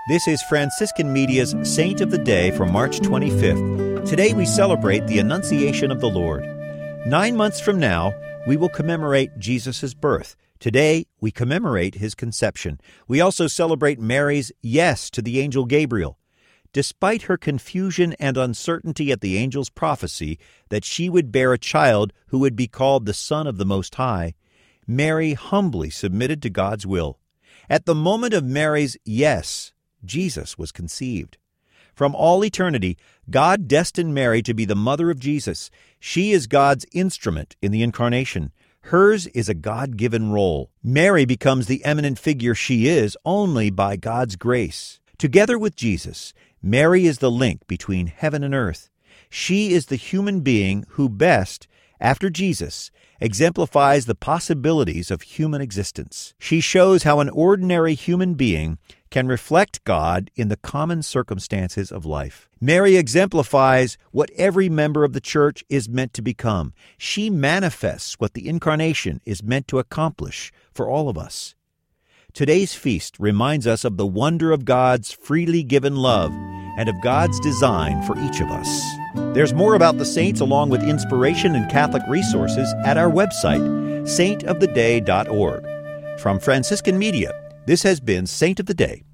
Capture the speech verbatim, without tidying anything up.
This is Franciscan Media's Saint of the Day for March twenty-fifth. Today we celebrate the Annunciation of the Lord. Nine months from now, we will commemorate Jesus' birth. Today, we commemorate his conception. We also celebrate Mary's yes to the angel Gabriel. Despite her confusion and uncertainty at the angel's prophecy that she would bear a child who would be called the Son of the Most High, Mary humbly submitted to God's will. At the moment of Mary's yes, Jesus was conceived. From all eternity, God destined Mary to be the mother of Jesus. She is God's instrument in the Incarnation. Hers is a God-given role. Mary becomes the eminent figure she is only by God's grace. Together with Jesus, Mary is the link between heaven and earth. She is the human being who best, after Jesus, exemplifies the possibilities of human existence. She shows how an ordinary human being can reflect God in the common circumstances of life. Mary exemplifies what every member of the Church is meant to become. She manifests what the Incarnation is meant to accomplish for all of us. Today's feast reminds us of the wonder of God's freely given love and of God's design for each of us. There's more about the saints along with inspiration and Catholic resources at our website, saint of the day dot org. From Franciscan Media, this has been Saint of the Day.